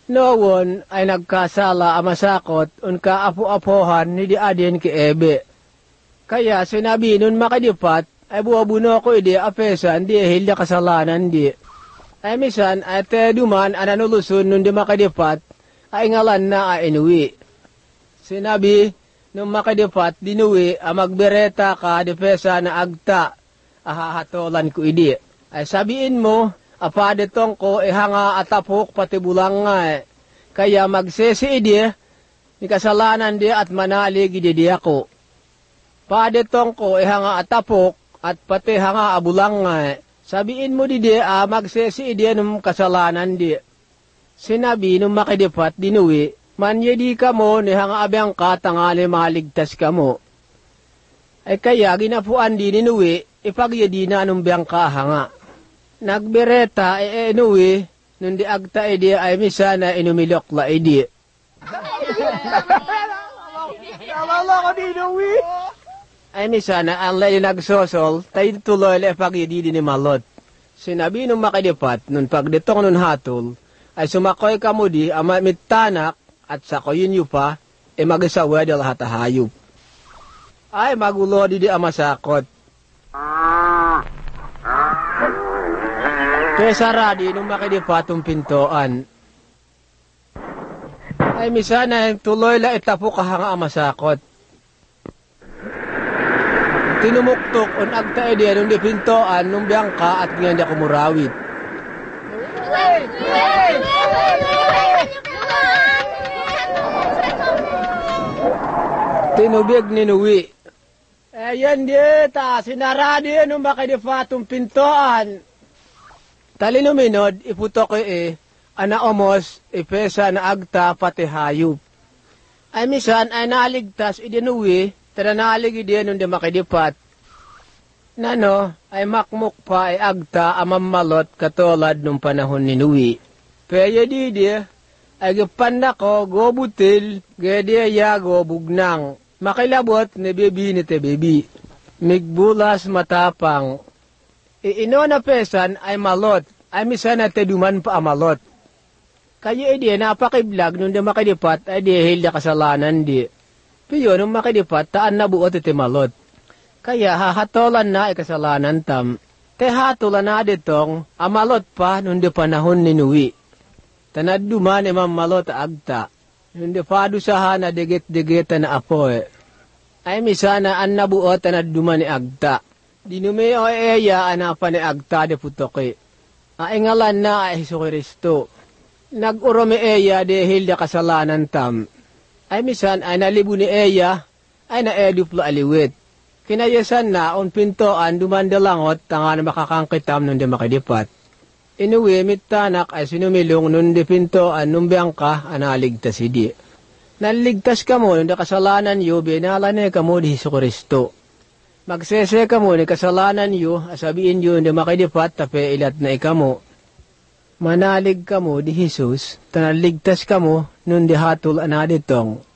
Noon ay nagkasala amasakot unka apo-apohan ni di adin ki Ebe. Kaya sinabi nun makadipat ay buwabuno ko idi apesan di hilya kasalanan di. Ay misan ay te duman ananulusun nun di makadipat ay ngalan na ay inuwi. Sinabi nung makadipat dinuwi magbereta ka depesa na agta ahahatolan ko idi. Ay sabiin mo apadetong ko ihanga atapok pati bulang nga kaya magsesi idi ni kasalanan di at manalig di ako. Padetong ko ihanga atapok at pati hanga abulang nga sabiin mo di magsesi idi nung kasalanan di. Sinabi nung makidipat dinuwi manyedi ka mo ni hanga abyang ka tangali maligtas ka mo. Ay kaya ginapuan di ninuwi ipagyedi na nung biyang ka hanga. Nagbereta inuwi, nung di agta idi ay misa na inumilok la idi. Ay misa na ang lay nagsosol, tayo tuloy la ipagyedi ni malot. Sinabi nung makadipat, nung pagditong nun hatol, ay sumakoy ka mo di, mitanak, at sakoyin yu pa, mag-isawa di lahat hayop. Ay magulo di amasakot. Kaya saradi nung makidipatong pintoan. Ay misana tuloy la itapo kahanga amasakot. Tinumuktok on agta edi nung di pintoan nung biyangka at ngayon di ako murawit. Tinubig ninuwi. Ayan di ta sinaradi nung makidipatong pintoan. Talinuminod, iputok ana omos, ipesa na agta pati hayop. Ay misan ay naligtas idinuwi, tada nalig idin nung di makidipat. Nano, ay makmuk pa ay agta amammalot katulad nung panahon ni Nuwi. Paya di ay gipanda ko gobutil, gaya ya gobugnang. Makilabot ni bebi ni te bebi. Migbulas matapang. Ino na pesan ay malot, ay misan na teduman pa amalot. Kaya di napakiblag nung di makidipat ay di hilya kasalanan di. Piyo nung makidipat taan nabuot iti malot. Kaya hahatolan na ay kasalanan tam. Te hatolan na ditong amalot pa nung di panahon ni Nuwi. Tanaduman imam malot agta. Nung di padusahan na digit-digita na apoy. Ay misan na an nabuot tanaduman ni agta. Dinumeo eya anapa ni agta de putoki. Ngalan na ay Hesus Kristo. Nag-urome eya de hilya kasalanan tam. Ay misan ay nalibu ni eya ay naeduplo aliwit. Kinayasan na on pintoan dumandalangot tanga na makakangkitam nung di makidipat. Inuwi mitanak ay sinumilong nung di pintoan nung biyangka analigtas idi. Naligtas ka mo nung di kasalanan yu binalane ka mo di Hesus Kristo. Magsese ka mo ni kasalanan yu, asabihin yu hindi makidipat, tape ilat na ikamo. Manalig ka mo di Jesus, tanaligtas ka mo, nun di hatol anaditong.